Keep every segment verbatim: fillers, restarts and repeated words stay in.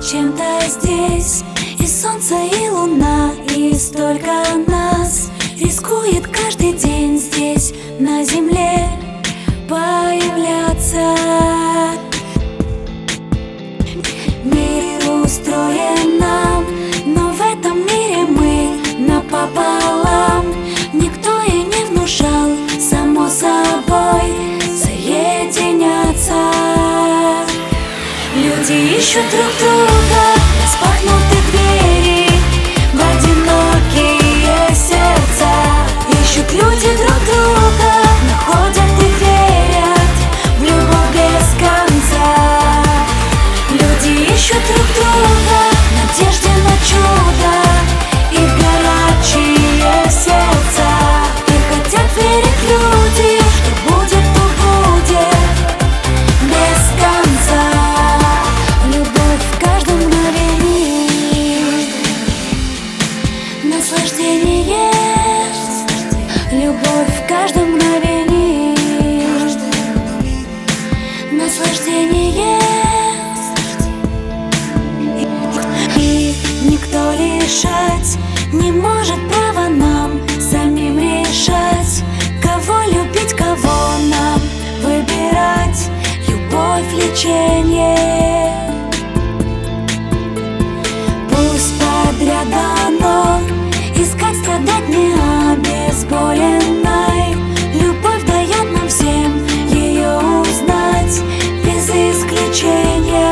чем-то здесь. И солнце, и луна, и столько нас рискует каждый день здесь, на земле, появляться. Мир устроен нам, но в этом мире мы напополам. Никто и не внушал, само собой, соединяться. Люди ищут друг друга, распахнуты двери в одинокие сердца. Ищут люди друг друга, находят и верят в любовь без конца. Люди ищут друг друга в надежде на чудо и в горячие сердца. И хотят верить люди, что будет, то будет без конца. Любовь в каждом мгновении, наслаждение есть. Любовь в каждом мгновении, наслаждение есть. И никто лишать не может права нам самим решать, кого любить, кого нам выбирать. Любовь — лечение. Пусть подряд дано искать, страдать не обезболенной. Любовь дает нам всем ее узнать без исключения.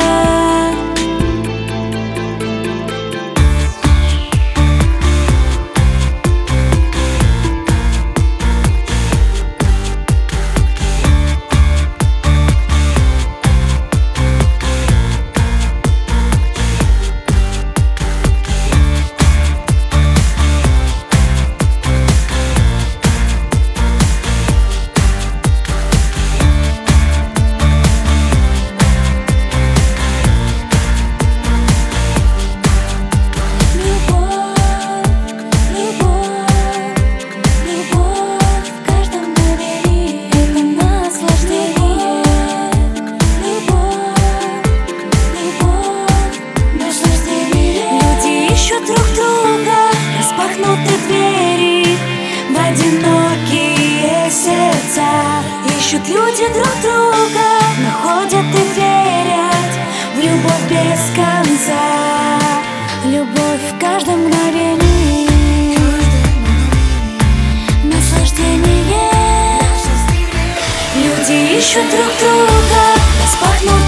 Друг друга, распахнуты двери в одинокие сердца. Ищут люди друг друга, находят и верят в любовь без конца. Любовь в каждом мгновении, наслаждение. Люди ищут друг друга, распахнуты